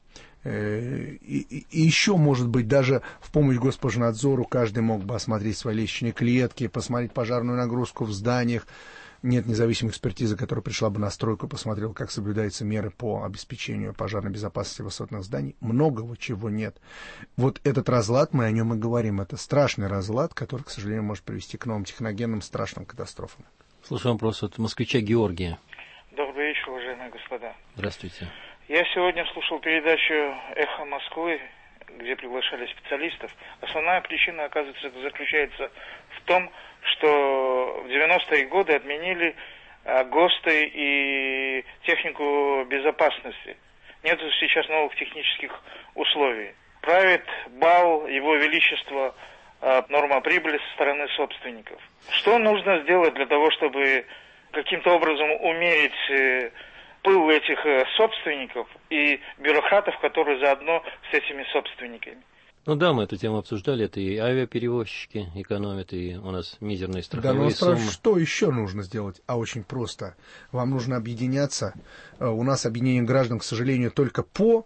И еще, может быть, даже в помощь Госпожнадзору каждый мог бы осмотреть свои лестничные клетки, посмотреть пожарную нагрузку в зданиях. Нет независимой экспертизы, которая пришла бы на стройку, посмотрела, как соблюдаются меры по обеспечению пожарной безопасности высотных зданий. Многого чего нет. Вот этот разлад, мы о нем и говорим, это страшный разлад, который, к сожалению, может привести к новым техногенным страшным катастрофам. Слушаю вопрос от москвича Георгия. Добрый вечер, уважаемые господа. Здравствуйте. Я сегодня слушал передачу «Эхо Москвы», где приглашали специалистов. Основная причина, оказывается, заключается в том, что в 90-е годы отменили ГОСТы и технику безопасности. Нет сейчас новых технических условий. Правит бал Его Величества норма прибыли со стороны собственников. Что нужно сделать для того, чтобы каким-то образом умерить пыл этих собственников и бюрократов, которые заодно с этими собственниками? Ну да, мы эту тему обсуждали, это и авиаперевозчики экономят, и у нас мизерные страховые суммы. Что еще нужно сделать? А очень просто. Вам нужно объединяться. У нас объединение граждан, к сожалению, только по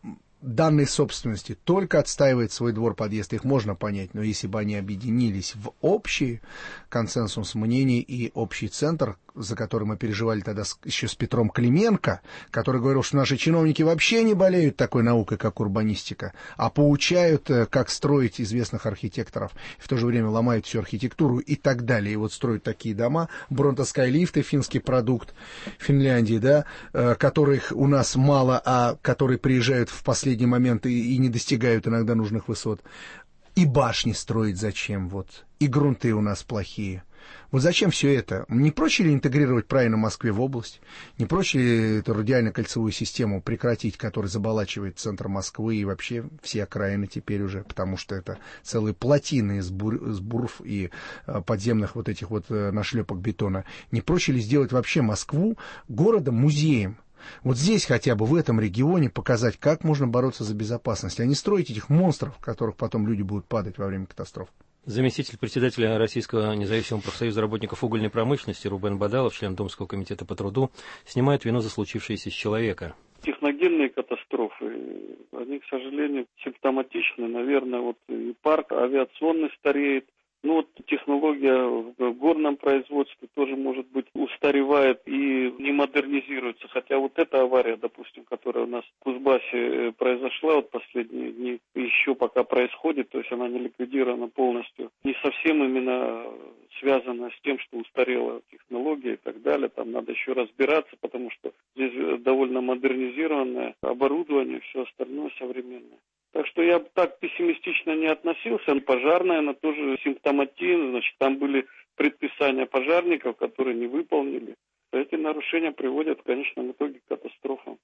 данной собственности, только отстаивает свой двор, подъезд. Их можно понять, но если бы они объединились в общий консенсус мнений и общий центр, за который мы переживали тогда еще с Петром Клименко, который говорил, что наши чиновники вообще не болеют такой наукой, как урбанистика, а поучают, как строить известных архитекторов, в то же время ломают всю архитектуру и так далее. И вот строят такие дома, Бронто-Скайлифты, финский продукт Финляндии, да, которых у нас мало, а которые приезжают в последний момент и не достигают иногда нужных высот. И башни строить зачем, вот, и грунты у нас плохие. Вот зачем все это? Не проще ли интегрировать правильно Москве в область? Не проще ли эту радиально-кольцевую систему прекратить, которая заболачивает центр Москвы и вообще все окраины теперь уже, потому что это целые плотины из буров и подземных вот этих вот нашлепок бетона. Не проще ли сделать вообще Москву городом-музеем? Вот здесь хотя бы в этом регионе показать, как можно бороться за безопасность, а не строить этих монстров, в которых потом люди будут падать во время катастроф. Заместитель председателя Российского независимого профсоюза работников угольной промышленности Рубен Бадалов, член Думского комитета по труду, снимает вину за случившееся с человека. Техногенные катастрофы, они, к сожалению, симптоматичны. Наверное, вот и парк авиационный стареет. Ну вот технология в горном производстве тоже, может быть, устаревает и не модернизируется. Хотя вот эта авария, допустим, которая у нас в Кузбассе произошла вот последние дни, еще пока происходит, то есть она не ликвидирована полностью, не совсем именно связана с тем, что устарела технология и так далее. Там надо еще разбираться, потому что здесь довольно модернизированное оборудование, все остальное современное. Так что я бы так пессимистично не относился. Пожарная, она тоже симптоматична. Значит, там были предписания пожарников, которые не выполнили. Эти нарушения приводят в конечном итоге к катастрофам.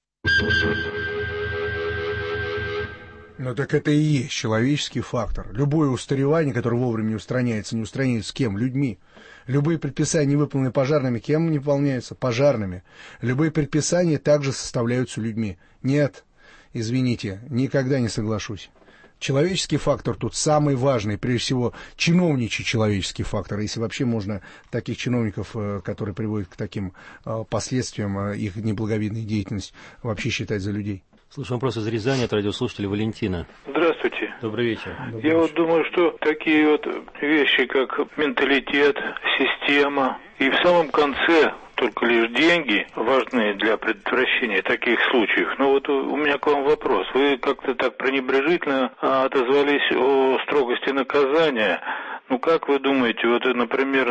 Ну так это и есть человеческий фактор. Любое устаревание, которое вовремя не устраняется с кем? Людьми. Любые предписания, не выполненные пожарными, кем не выполняются? Пожарными. Любые предписания также составляются людьми. Нет. Извините, никогда не соглашусь. Человеческий фактор тут самый важный, прежде всего, чиновничий человеческий фактор. Если вообще можно таких чиновников, которые приводят к таким последствиям, их неблаговидной деятельности, вообще считать за людей. Слушаем вопрос из Рязани от радиослушателя Валентина. Здравствуйте. Добрый вечер. Я вот думаю, что такие вот вещи, как менталитет, система, и в самом конце только лишь деньги важны для предотвращения таких случаев. Но вот у меня к вам вопрос. Вы как-то так пренебрежительно отозвались о строгости наказания. Ну, как вы думаете, вот, например,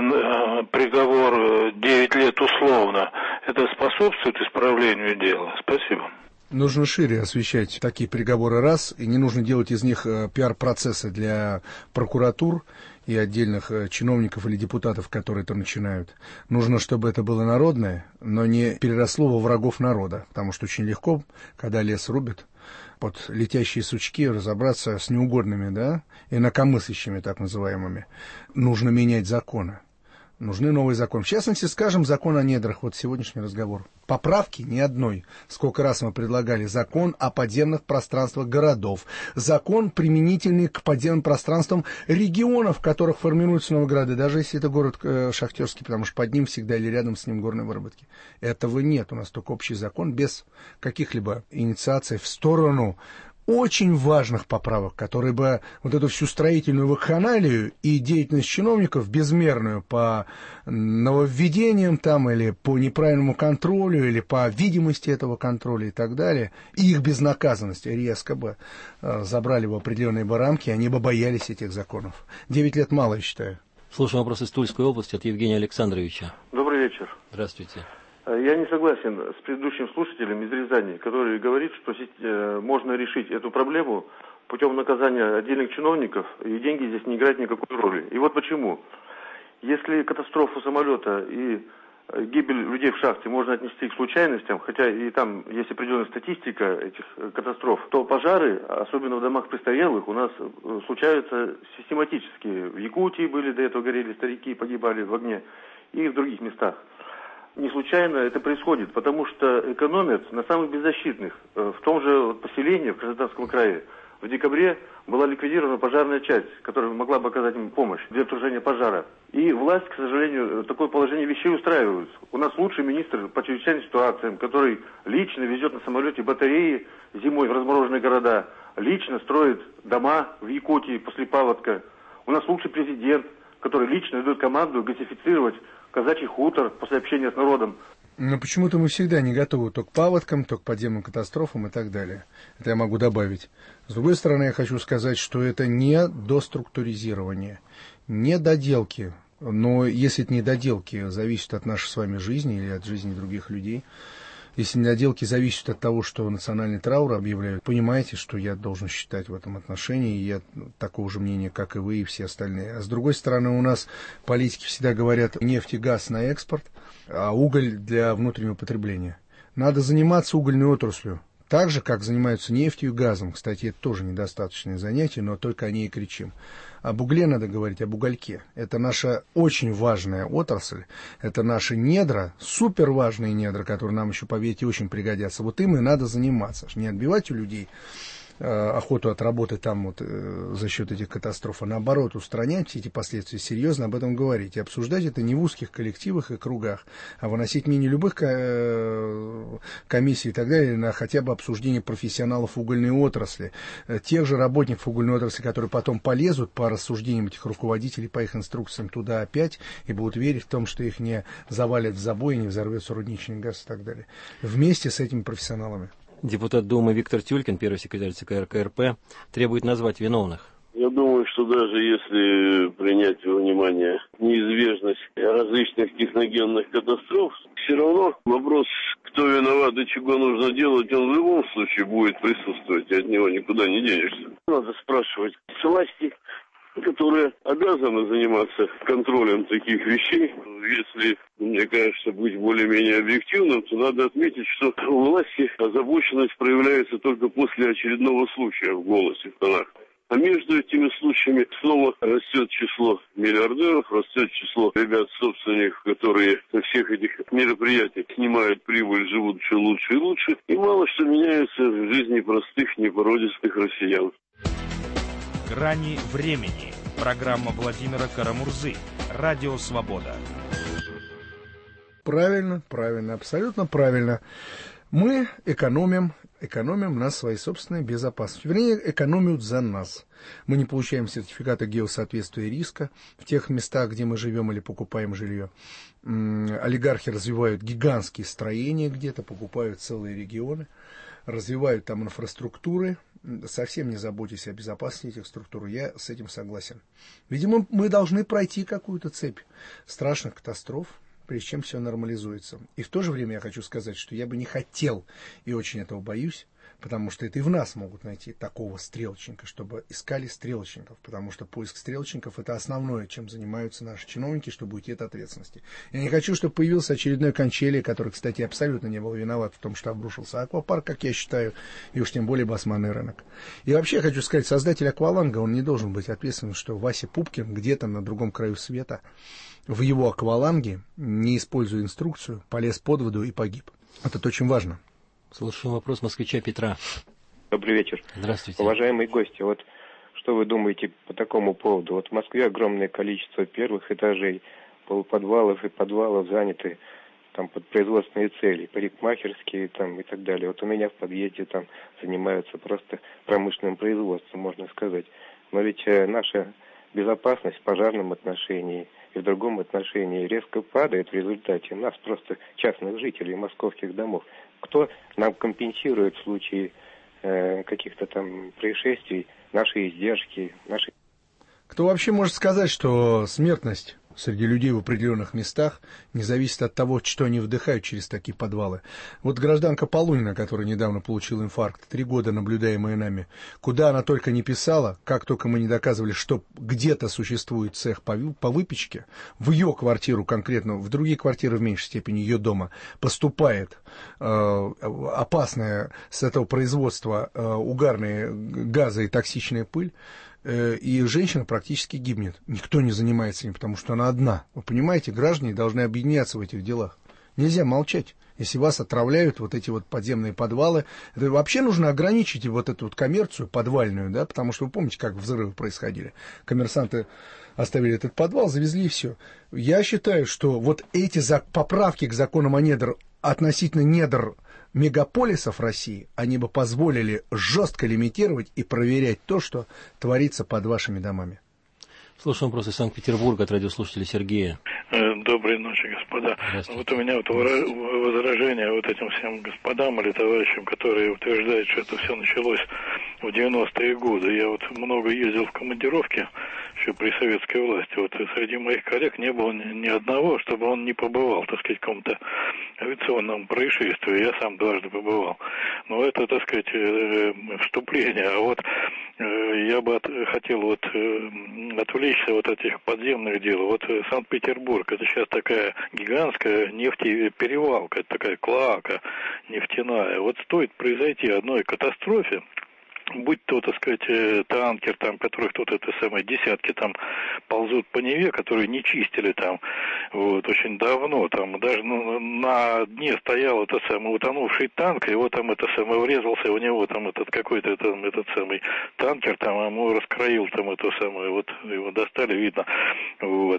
приговор 9 лет условно, это способствует исправлению дела? Спасибо. Нужно шире освещать такие переговоры раз, и не нужно делать из них пиар-процессы для прокуратур и отдельных чиновников или депутатов, которые это начинают. Нужно, чтобы это было народное, но не переросло во врагов народа, потому что очень легко, когда лес рубят, под летящие сучки разобраться с неугодными, да, инакомыслящими так называемыми. Нужно менять законы. Нужны новые законы. В частности, скажем, закон о недрах. Вот сегодняшний разговор. Поправки ни одной. Сколько раз мы предлагали закон о подземных пространствах городов. Закон, применительный к подземным пространствам регионов, в которых формируются новые города. Даже если это город шахтерский, потому что под ним всегда или рядом с ним горные выработки. Этого нет. У нас только общий закон без каких-либо инициаций в сторону очень важных поправок, которые бы вот эту всю строительную вакханалию и деятельность чиновников безмерную по нововведениям там или по неправильному контролю или по видимости этого контроля и так далее, и их безнаказанность резко бы забрали в определенные бы рамки, они бы боялись этих законов. 9 лет мало, я считаю. Слушаем вопрос из Тульской области от Евгения Александровича. Добрый вечер. Здравствуйте. Я не согласен с предыдущим слушателем из Рязани, который говорит, что можно решить эту проблему путем наказания отдельных чиновников, и деньги здесь не играют никакой роли. И вот почему. Если катастрофу самолета и гибель людей в шахте можно отнести к случайностям, хотя и там есть определенная статистика этих катастроф, то пожары, особенно в домах престарелых, у нас случаются систематически. В Якутии были, до этого горели старики, погибали в огне, и в других местах. Не случайно это происходит, потому что экономят на самых беззащитных. В том же поселении, в Краснодарском крае, в декабре была ликвидирована пожарная часть, которая могла бы оказать им помощь для тушения пожара. И власть, к сожалению, такое положение вещей устраивает. У нас лучший министр по чрезвычайным ситуациям, который лично везет на самолете батареи зимой в размороженные города, лично строит дома в Якутии после паводка. У нас лучший президент, который лично дает команду газифицировать казачий хутор после общения с народом. Но почему-то мы всегда не готовы то к паводкам, то к подземным катастрофам и так далее. Это я могу добавить. С другой стороны, я хочу сказать, что это не доструктуризирование, не доделки. Но если это не доделки, зависит от нашей с вами жизни или от жизни других людей. Если недоделки зависят от того, что национальный траур объявляют, понимаете, что я должен считать в этом отношении, и я такого же мнения, как и вы, и все остальные. А с другой стороны, у нас политики всегда говорят нефть и газ на экспорт, а уголь для внутреннего потребления. Надо заниматься угольной отраслью, так же, как занимаются нефтью и газом. Кстати, это тоже недостаточное занятие, но только о ней и кричим. Об угле надо говорить, об угольке. Это наша очень важная отрасль, это наши недра, супер важные недра, которые нам еще, поверьте, очень пригодятся. Вот им и надо заниматься, не отбивать у людей охоту от работы там вот за счет этих катастроф, а наоборот устранять все эти последствия, серьезно об этом говорить. И обсуждать это не в узких коллективах и кругах, а выносить мнение любых комиссий и так далее на хотя бы обсуждение профессионалов угольной отрасли, тех же работников угольной отрасли, которые потом полезут по рассуждениям этих руководителей, по их инструкциям туда опять и будут верить в том, что их не завалят в забой, не взорвется рудничный газ и так далее. Вместе с этими профессионалами. Депутат Думы Виктор Тюлькин, первый секретарь ЦК РКП, требует назвать виновных. Я думаю, что даже если принять во внимание неизбежность различных техногенных катастроф, все равно вопрос, кто виноват и чего нужно делать, он в любом случае будет присутствовать, и от него никуда не денешься. Надо спрашивать власти, которые обязаны заниматься контролем таких вещей. Если, мне кажется, быть более-менее объективным, то надо отметить, что у власти озабоченность проявляется только после очередного случая в голосе, в тонах. А между этими случаями снова растет число миллиардеров, растет число ребят-собственников, которые со всех этих мероприятий снимают прибыль, живут все лучше и лучше. И мало что меняется в жизни простых, непородистых россиян. «Грани времени». Программа Владимира Карамурзы. Радио «Свобода». Правильно, правильно, абсолютно правильно. Мы экономим на своей собственной безопасности. Вернее, экономят за нас. Мы не получаем сертификата геосоответствия риска в тех местах, где мы живем или покупаем жилье. Олигархи развивают гигантские строения где-то, покупают целые регионы, развивают там инфраструктуры, совсем не заботясь о безопасности этих структур. Я с этим согласен. Видимо, мы должны пройти какую-то цепь страшных катастроф, прежде чем все нормализуется. И в то же время я хочу сказать, что я бы не хотел и очень этого боюсь, потому что это и в нас могут найти такого стрелочника, чтобы искали стрелочников, потому что поиск стрелочников – это основное, чем занимаются наши чиновники, чтобы уйти от ответственности. Я не хочу, чтобы появился очередной Кончелия, который, кстати, абсолютно не был виноват в том, что обрушился аквапарк, как я считаю, и уж тем более басманный рынок. И вообще, хочу сказать, создатель акваланга, он не должен быть ответственным, что Вася Пупкин где-то на другом краю света в его акваланге, не используя инструкцию, полез под воду и погиб. Это очень важно. Слушаем вопрос москвича Петра. Добрый вечер. Здравствуйте. Уважаемые гости, вот что вы думаете по такому поводу? Вот в Москве огромное количество первых этажей, полуподвалов и подвалов заняты там под производственные цели, парикмахерские там и так далее. Вот у меня в подъезде там занимаются просто промышленным производством, можно сказать. Но ведь наша безопасность в пожарном отношении и в другом отношении резко падает в результате нас, просто частных жителей московских домов. Кто нам компенсирует в случае каких-то там происшествий наши издержки, наши... Кто вообще может сказать, что смертность среди людей в определенных местах не зависит от того, что они вдыхают через такие подвалы? Вот гражданка Полунина, которая недавно получила инфаркт, 3 года наблюдаемая нами, куда она только не писала, как только мы не доказывали, что где-то существует цех по выпечке, в ее квартиру конкретно, в другие квартиры в меньшей степени ее дома, поступает опасная с этого производства угарные газы и токсичная пыль, и женщина практически гибнет. Никто не занимается им, потому что она одна. Вы понимаете, граждане должны объединяться в этих делах. Нельзя молчать. Если вас отравляют вот эти вот подземные подвалы, это вообще нужно ограничить вот эту вот коммерцию подвальную, да, потому что вы помните, как взрывы происходили. Коммерсанты оставили этот подвал, завезли и все. Я считаю, что вот эти поправки к законам о недр относительно недр мегаполисов России, они бы позволили жестко лимитировать и проверять то, что творится под вашими домами. Слушаем вопрос из Санкт-Петербурга от радиослушателя Сергея. Доброй ночи, господа. Вот у меня вот возражение вот этим всем господам или товарищам, которые утверждают, что это все началось в 90-е годы. Я вот много ездил в командировки еще при советской власти. Вот среди моих коллег не было ни одного, чтобы он не побывал, так сказать, в каком-то авиационном происшествии. Я сам дважды побывал. Но это, так сказать, вступление. А вот я бы хотел вот отвлечься от этих подземных дел. Вот Санкт-Петербург, это сейчас такая гигантская нефтеперевалка, такая клоака нефтяная. Вот стоит произойти одной катастрофе, будь то, так сказать, танкер, там, которых тут это самое, десятки там ползут по Неве, которые не чистили там, вот, очень давно, там, даже на дне стоял это самый утонувший танк, его там это самое врезался, у него там этот какой-то там, этот самый танкер, там, ему раскроил там это самое, вот, его достали, видно, вот.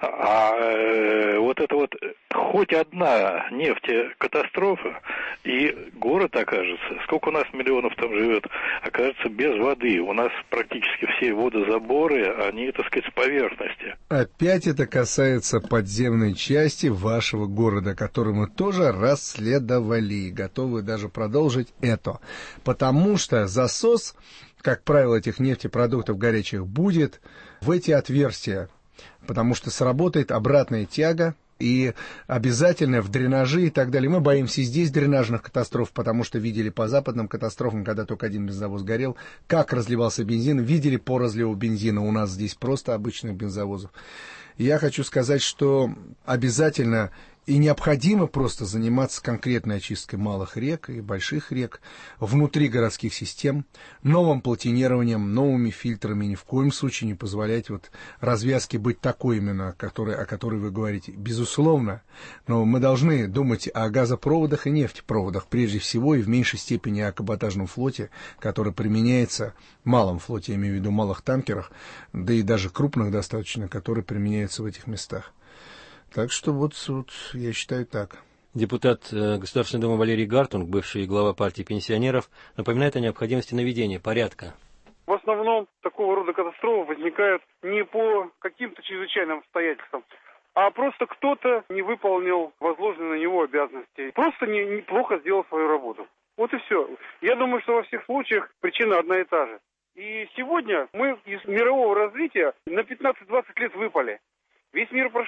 Вот это вот хоть одна нефтекатастрофа, и город окажется, сколько у нас миллионов там живет, окажется без воды. У нас практически все водозаборы, они, так сказать, с поверхности. Опять это касается подземной части вашего города, который мы тоже расследовали, готовы даже продолжить это. Потому что засос, как правило, этих нефтепродуктов горячих будет в эти отверстия, потому что сработает обратная тяга, и обязательно в дренажи и так далее. Мы боимся и здесь дренажных катастроф, потому что видели по западным катастрофам, когда только один бензовоз горел, как разливался бензин, видели по разливу бензина у нас здесь просто обычных бензовозов. Я хочу сказать, что обязательно и необходимо просто заниматься конкретной очисткой малых рек и больших рек внутри городских систем, новым плотинированием, новыми фильтрами, ни в коем случае не позволять вот развязке быть такой именно, о которой вы говорите. Безусловно, но мы должны думать о газопроводах и нефтепроводах прежде всего и в меньшей степени о каботажном флоте, который применяется, малом флоте, я имею в виду малых танкерах, да и даже крупных достаточно, которые применяются в этих местах. Так что вот я считаю так. Депутат Государственной Думы Валерий Гартунг, бывший глава партии пенсионеров, напоминает о необходимости наведения порядка. В основном такого рода катастрофы возникают не по каким-то чрезвычайным обстоятельствам, а просто кто-то не выполнил возложенные на него обязанности, просто неплохо сделал свою работу. Вот и все. Я думаю, что во всех случаях причина одна и та же. И сегодня мы из мирового развития на 15-20 лет выпали. Весь мир прошел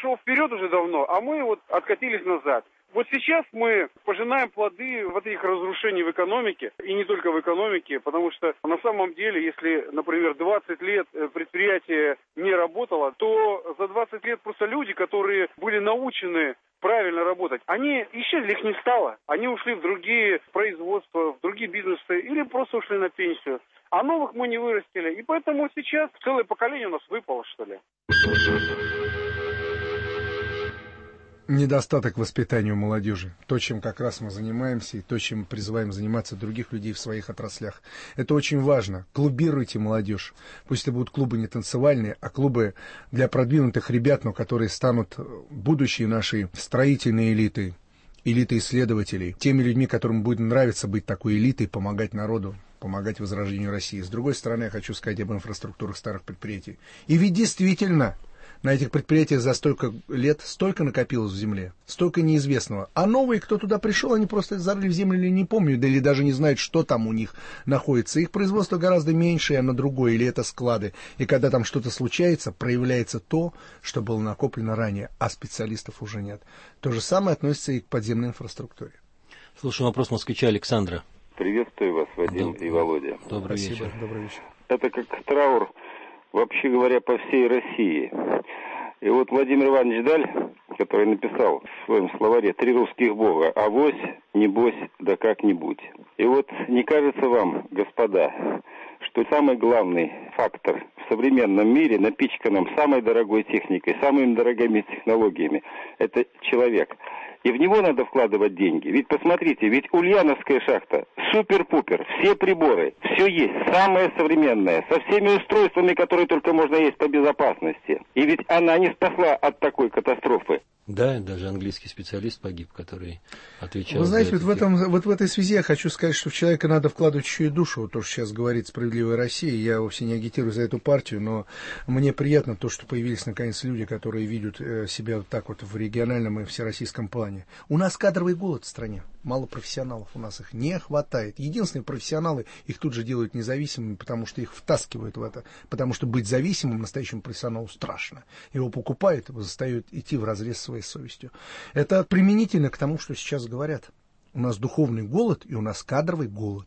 пошел вперед уже давно, а мы вот откатились назад. Вот сейчас мы пожинаем плоды вот этих разрушений в экономике, и не только в экономике, потому что на самом деле, если, например, 20 лет предприятие не работало, то за 20 лет просто люди, которые были научены правильно работать, они исчезли, их не стало. Они ушли в другие производства, в другие бизнесы или просто ушли на пенсию. А новых мы не вырастили. И поэтому сейчас целое поколение у нас выпало, что ли. Недостаток воспитания у молодежи. То, чем как раз мы занимаемся, и то, чем мы призываем заниматься других людей в своих отраслях. Это очень важно. Клубируйте молодежь. Пусть это будут клубы не танцевальные, а клубы для продвинутых ребят, но которые станут будущей нашей строительной элитой, элитой исследователей, теми людьми, которым будет нравиться быть такой элитой, помогать народу, помогать возрождению России. С другой стороны, я хочу сказать об инфраструктурах старых предприятий. И ведь действительно, на этих предприятиях за столько лет столько накопилось в земле, столько неизвестного. А новые, кто туда пришел, они просто зарыли в землю или не помнят, да или даже не знают, что там у них находится. Их производство гораздо меньше, а на другое, или это склады. И когда там что-то случается, проявляется то, что было накоплено ранее, а специалистов уже нет. То же самое относится и к подземной инфраструктуре. Слушаю вопрос москвича Александра. Приветствую вас, Вадим и Володя. Добрый вечер. Добрый вечер. Это как траур, вообще говоря, по всей России. И вот Владимир Иванович Даль, который написал в своем словаре «Три русских бога», авось, небось, да как-нибудь. И вот не кажется вам, господа, что самый главный фактор в современном мире, напичканном самой дорогой техникой, самыми дорогими технологиями, это человек. И в него надо вкладывать деньги. Ведь посмотрите, ведь Ульяновская шахта, супер-пупер, все приборы, все есть, самое современное, со всеми устройствами, которые только можно есть по безопасности. И ведь она не спасла от такой катастрофы. Да, даже английский специалист погиб, который отвечал. Вы знаете, вот в этой связи я хочу сказать, что в человека надо вкладывать еще и душу. Вот то, что сейчас говорит «Справедливая Россия», я вовсе не агитирую за эту партию, но мне приятно то, что появились наконец люди, которые видят себя вот так вот в региональном и всероссийском плане. У нас кадровый голод в стране, мало профессионалов, у нас их не хватает. Единственные профессионалы, их тут же делают независимыми, потому что их втаскивают в это. Потому что быть зависимым настоящему профессионалу страшно. Его покупают, его заставят идти вразрез своей совестью. Это применительно к тому, что сейчас говорят. У нас духовный голод и у нас кадровый голод.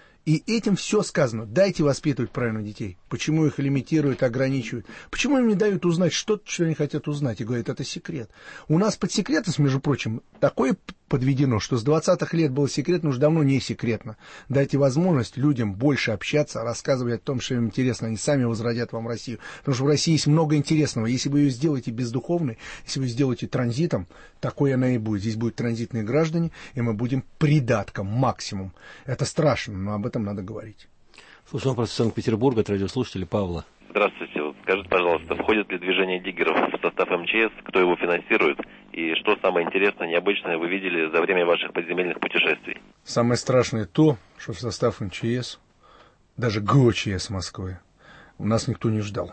И этим все сказано. Дайте воспитывать правильно детей. Почему их лимитируют, ограничивают? Почему им не дают узнать что-то, что они хотят узнать? И говорят, это секрет. У нас под секретность, между прочим, такое подведено, что с 20-х лет было секретно, уже давно не секретно. Дайте возможность людям больше общаться, рассказывать о том, что им интересно. Они сами возродят вам Россию. Потому что в России есть много интересного. Если вы ее сделаете бездуховной, если вы сделаете транзитом, такой она и будет. Здесь будут транзитные граждане, и мы будем придатком, максимум. Это страшно, но об этом надо говорить. Слушай, вопрос из Санкт-Петербурга от радиослушателя Павла. Здравствуйте. Скажите, пожалуйста, входит ли движение диггеров в состав МЧС, кто его финансирует, и что самое интересное, необычное вы видели за время ваших подземельных путешествий? Самое страшное то, что в состав МЧС, даже ГОЧС Москвы, нас никто не ждал.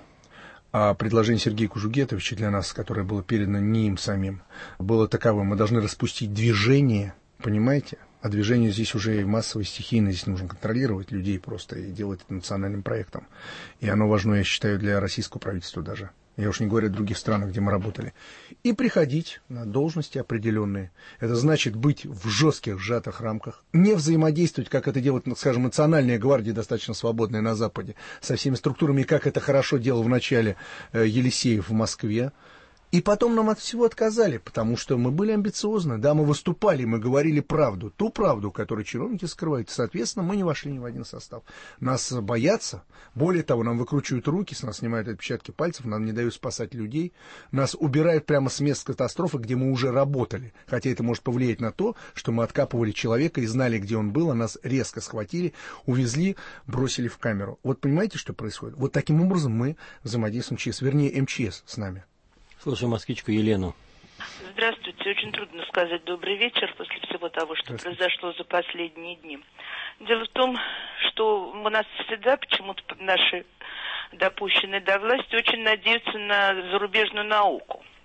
А предложение Сергея Кужугетовича для нас, которое было передано не им самим, было таковым: мы должны распустить движение, понимаете? А движение здесь уже и массовое, стихийное, здесь нужно контролировать людей просто и делать это национальным проектом. И оно важно, я считаю, для российского правительства даже. Я уж не говорю о других странах, где мы работали. И приходить на должности определенные. Это значит быть в жестких, сжатых рамках. Не взаимодействовать, как это делает, скажем, национальная гвардия, достаточно свободная на Западе, со всеми структурами, как это хорошо делал в начале Елисеев в Москве. И потом нам от всего отказали, потому что мы были амбициозны, да, мы выступали, мы говорили правду, ту правду, которую чиновники скрывают, соответственно, мы не вошли ни в один состав. Нас боятся, более того, нам выкручивают руки, с нас снимают отпечатки пальцев, нам не дают спасать людей, нас убирают прямо с мест катастрофы, где мы уже работали, хотя это может повлиять на то, что мы откапывали человека и знали, где он был, а нас резко схватили, увезли, бросили в камеру. Вот понимаете, что происходит? Вот таким образом мы взаимодействуем с МЧС, вернее, МЧС с нами. Слушаем москвичку Елену. Здравствуйте. Очень трудно сказать добрый вечер после всего того, что произошло за последние дни. Дело в том, что у нас всегда почему-то наши допущенные до власти очень надеются на зарубежную науку.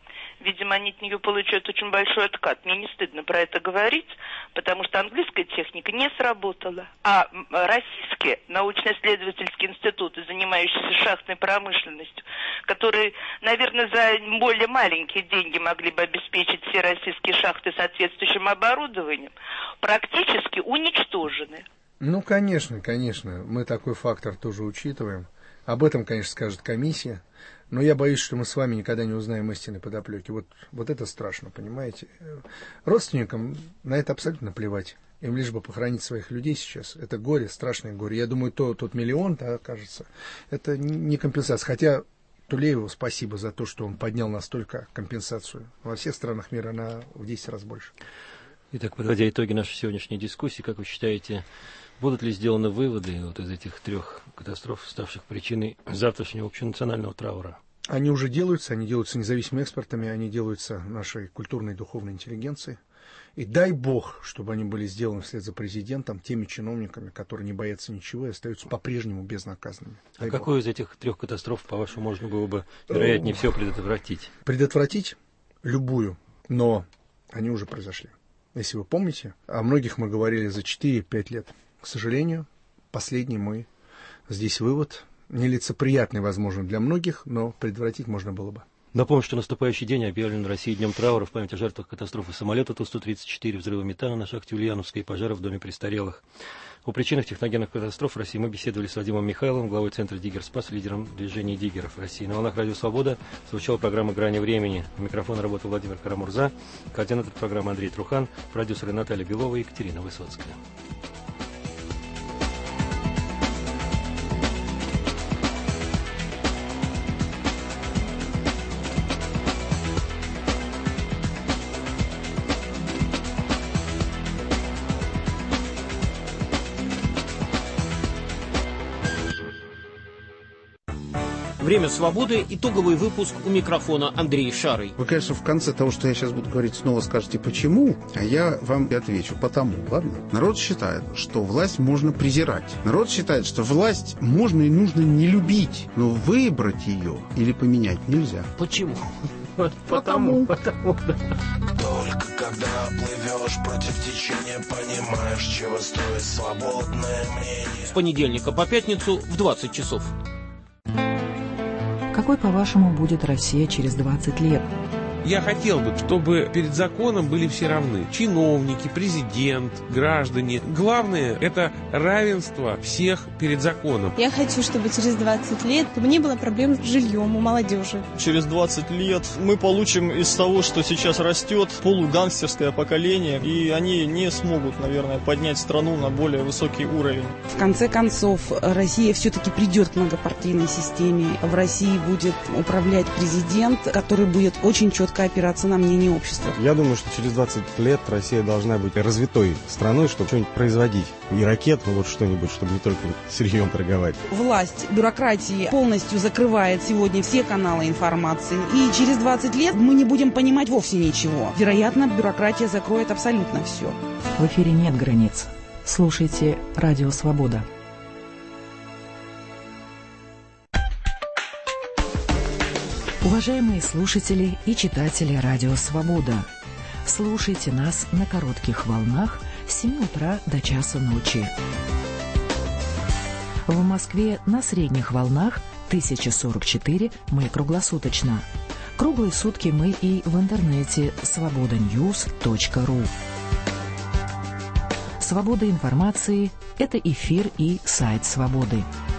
Видимо, они от нее получают очень большой откат. Мне не стыдно про это говорить, потому что английская техника не сработала. А российские научно-исследовательские институты, занимающиеся шахтной промышленностью, которые, наверное, за более маленькие деньги могли бы обеспечить все российские шахты соответствующим оборудованием, практически уничтожены. Ну, конечно, мы такой фактор тоже учитываем. Об этом, конечно, скажет комиссия, но я боюсь, что мы с вами никогда не узнаем истинной подоплеки. Вот это страшно, понимаете? Родственникам на это абсолютно плевать. Им лишь бы похоронить своих людей сейчас. Это горе, страшное горе. Я думаю, тот миллион, да, кажется, это не компенсация. Хотя Тулееву спасибо за то, что он поднял настолько компенсацию. Во всех странах мира она в 10 раз больше. Итак, подводя итоги нашей сегодняшней дискуссии, как вы считаете, будут ли сделаны выводы вот из этих 3 катастроф, ставших причиной завтрашнего общенационального траура? Они уже делаются, независимыми экспертами, они делаются нашей культурной и духовной интеллигенцией. И дай бог, чтобы они были сделаны вслед за президентом, теми чиновниками, которые не боятся ничего и остаются по-прежнему безнаказанными. А какую из этих 3 катастроф, по-вашему, можно было бы, вероятнее всего, предотвратить? Предотвратить любую, но они уже произошли. Если вы помните, о многих мы говорили за 4-5 лет. К сожалению, последний мой здесь вывод нелицеприятный, возможно, для многих, но предотвратить можно было бы. Напомню, что наступающий день объявлен в России днем траура в память о жертвах катастрофы самолета Ту-134, взрыва метана на шахте Ульяновской и пожара в доме престарелых. О причинах техногенных катастроф в России мы беседовали с Вадимом Михайловым, главой центра «Диггер-Спас», лидером движения диггеров России. На волнах «Радио Свобода» звучала программа «Грани времени». У микрофона работал Владимир Карамурза, координатор программы Андрей Трухан, продюсеры Наталья Белова и Екатерина Высоцкая. «Время свободы», итоговый выпуск, у микрофона Андрей Шарый. Вы, конечно, в конце того, что я сейчас буду говорить, снова скажете «почему?», а я вам отвечу «потому». Ладно? Народ считает, что власть можно презирать. Народ считает, что власть можно и нужно не любить, но выбрать ее или поменять нельзя. Почему? Потому. Да. Только когда плывешь против течения, понимаешь, чего стоит свободное мнение. С понедельника по пятницу в 20 часов. Какой, по-вашему, будет Россия через 20 лет? Я хотел бы, чтобы перед законом были все равны. Чиновники, президент, граждане. Главное – это равенство всех перед законом. Я хочу, чтобы через 20 лет не было проблем с жильем у молодежи. Через 20 лет мы получим из того, что сейчас растет, полугангстерское поколение, и они не смогут, наверное, поднять страну на более высокий уровень. В конце концов, Россия все-таки придет к многопартийной системе. В России будет управлять президент, который будет очень четко опираться на мнение общества. Я думаю, что через 20 лет Россия должна быть развитой страной, чтобы что-нибудь производить. Не ракет, но вот что-нибудь, чтобы не только сырьем торговать. Власть бюрократии полностью закрывает сегодня все каналы информации. И через 20 лет мы не будем понимать вовсе ничего. Вероятно, бюрократия закроет абсолютно все. В эфире нет границ. Слушайте «Радио Свобода». Уважаемые слушатели и читатели «Радио Свобода», слушайте нас на коротких волнах с 7 утра до часа ночи. В Москве на средних волнах 1044 мы круглосуточно. Круглые сутки мы и в интернете svobodanews.ru. Свобода информации – это эфир и сайт «Свободы».